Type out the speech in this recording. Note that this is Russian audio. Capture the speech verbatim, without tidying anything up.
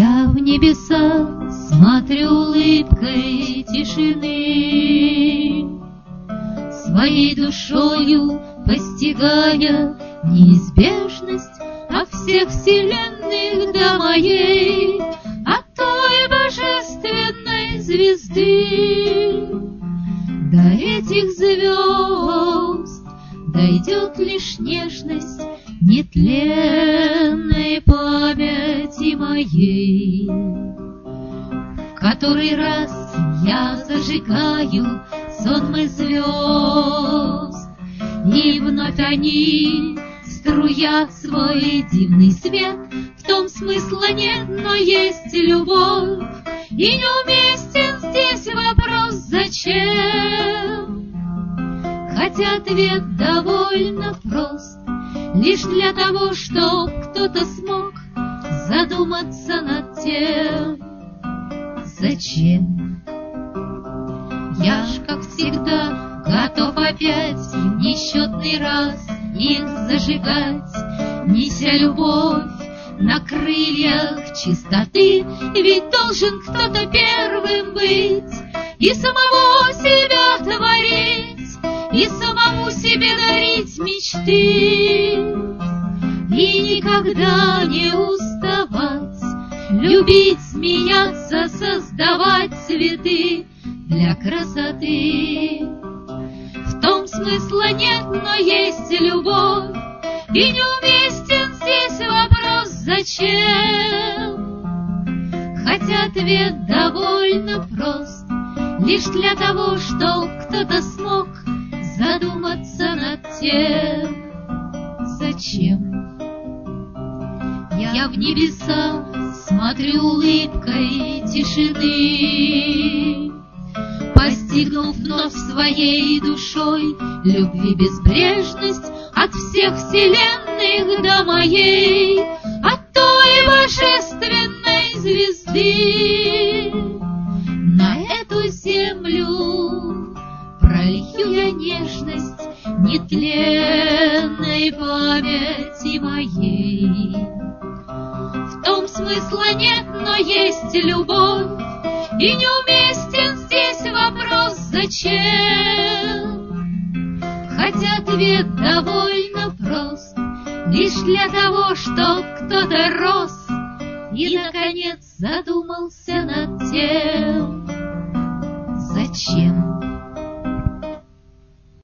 Я в небеса смотрю улыбкой тишины, своей душою постигая неизбежность от всех вселенных до моей, от той божественной звезды. До этих звезд дойдет лишь нежность нетленной памяти моей. В который раз я зажигаю сонмы звезд, и вновь они, струя свой дивный свет, в том смысла нет, но есть любовь, и неуместен здесь вопрос «зачем?». Хотя ответ довольно прост, лишь для того, чтоб кто-то смог задуматься над тем, зачем. Я ж, как всегда, готов опять в несчетный раз их зажигать, неся любовь на крыльях чистоты, ведь должен кто-то первым быть и самого себя творить, и самому себе дарить мечты, и никогда не уставать, любить, смеяться, создавать цветы для красоты. В том смысла нет, но есть любовь, и неуместен здесь вопрос «зачем?». Хотя ответ довольно прост, лишь для того, чтоб кто-то смог задуматься над тем, зачем. Я в небеса смотрю улыбкой тишины, постигнув вновь своей душой любви безбрежность от всех вселенных до моей, от той божественной звезды. На эту землю пролью я нежность нетленной памяти моей. В том смысла нет, но есть любовь, и неуместен здесь вопрос «зачем?». Хотя ответ довольно прост, лишь для того, чтоб кто-то рос и, наконец, задумался над тем, зачем.